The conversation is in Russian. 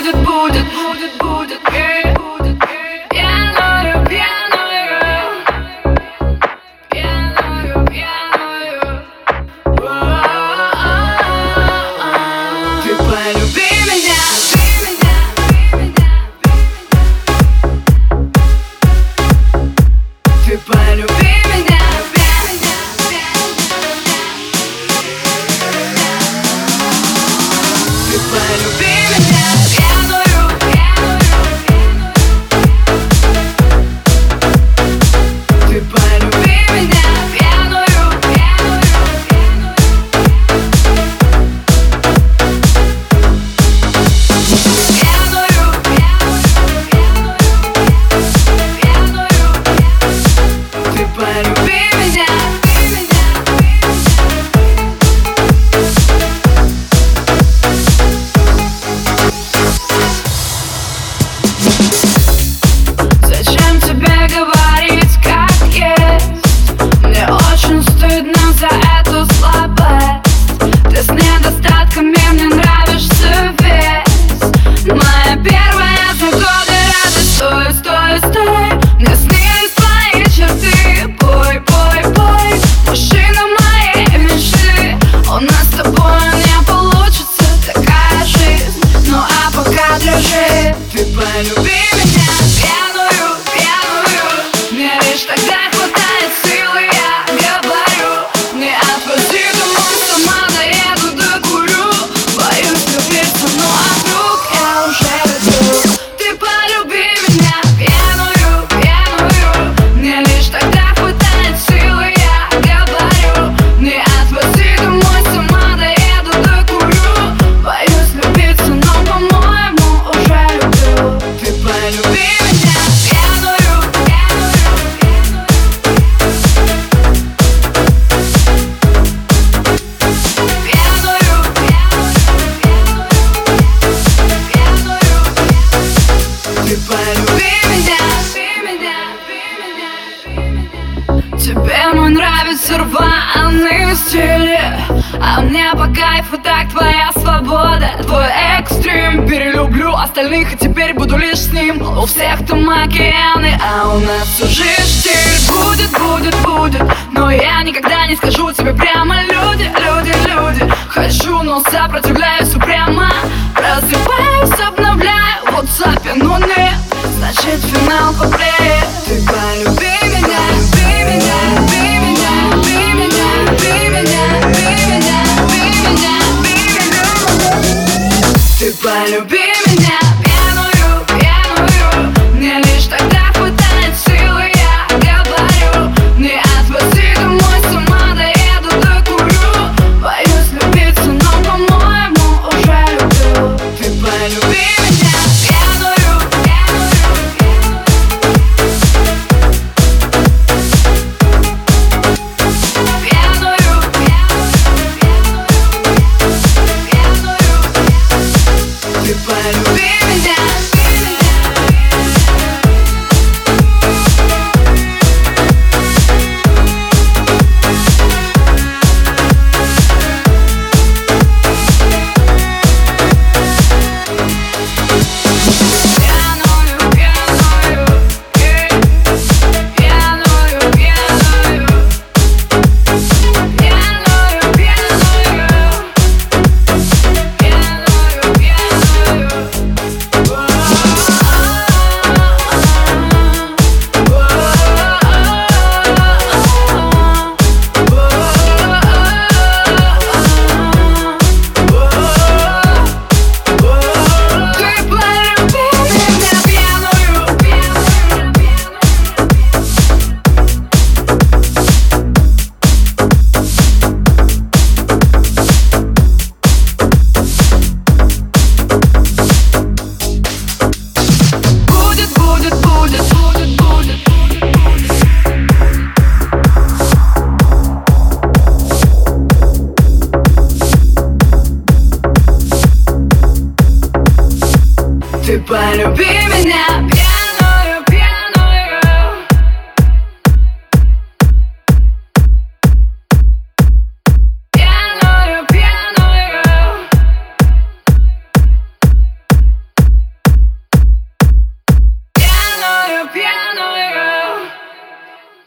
будет, будет, будет, будет. Пьяную, пьяную, пьяную, пьяную. Ты полюби меня. Ты полюби меня. Ты полюби меня пьяную, пьяную. Ты полюби меня пьяную, пьяную. Пьяную, пьяную. Ты полюби меня. Зачем тебе говорить, как есть? Мне очень стыдно за эту слабость. Ты с недостатками, мне нравишься весь. Моя первая за годы радость. Стой, стой, стой. Мне снились твои черты. Пой, пой, пой. Мужчина моей мечты. У нас с тобой не получится такая жизнь. Ну а пока дрожи. Ты полюби меня пьяную, пьяную. Мне лишь тогда хватает силы, я говорю. Не отвози домой, сама доеду, докурю. Боюсь влюбиться, ну а вдруг я уже люблю. Ты полюби меня пьяную, пьяную. Мне лишь тогда хватает силы, я говорю. Не отвози домой, сама доеду, докурю. Боюсь влюбиться, но по-моему уже люблю. Ты полюби меня пьяную, пьяную. Пьяную, пьяную. Ты полюби меня. Тебе мой нравится рваный стиль, а мне по кайфу так твоя свобода. Твой экстрим, перелюблю остальных и теперь буду лишь с ним. У всех там океаны, а у нас уже штиль. Будет, будет, будет, но я никогда не скажу тебе прямо. Люди, люди, люди. Хочу, но сопротивляюсь упрямо. Просыпаюсь, обновляю в WhatsApp, но нет. Значит финал куплет. Ты полюби меня, люби меня, люби меня, люби меня, люби меня, люби меня, люби меня, люби меня. Ты полюби меня пьяную, пьяную. Мне лишь тогда хватает силы, я говорю. Не отвози домой, сама доеду, докурю. Боюсь влюбиться, но по-моему уже люблю. Ты полюби меня пьяную, пьяную. Пьяную, пьяную. Ты полюби меня. Пьяную, пьяную, пьяную, пьяную. Пьяную, пьяную, пьяную, Ты полюби меня пьяную, будет, будет, будет, будет, будет. Ты полюби меня пьяную.